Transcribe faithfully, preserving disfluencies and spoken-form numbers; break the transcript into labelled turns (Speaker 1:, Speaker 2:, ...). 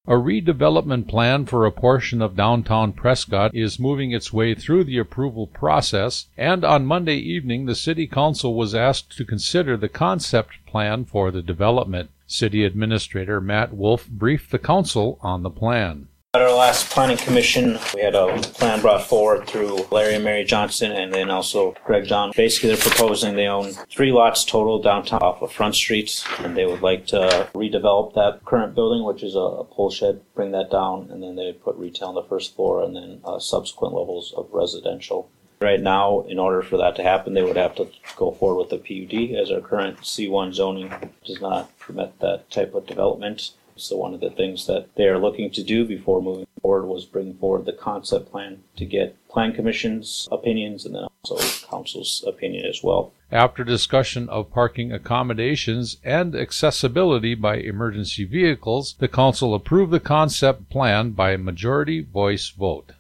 Speaker 1: A redevelopment plan for a portion of downtown Prescott is moving its way through the approval process, and on Monday evening the City Council was asked to consider the concept plan for the development. City Administrator Matt Wolf briefed the council on the plan.
Speaker 2: At our last planning commission, we had a plan brought forward through Larry and Mary Johnson and then also Greg John. Basically, they're proposing they own three lots total downtown off of Front Street, and they would like to redevelop that current building, which is a, a pole shed, bring that down, and then they put retail on the first floor and then uh, subsequent levels of residential. Right now, in order for that to happen, they would have to go forward with the P U D, as our current C one zoning does not permit that type of development. So one of the things that they are looking to do before moving forward was bring forward the concept plan to get plan commission's opinions and then also council's opinion as well.
Speaker 1: After discussion of parking accommodations and accessibility by emergency vehicles, the council approved the concept plan by majority voice vote.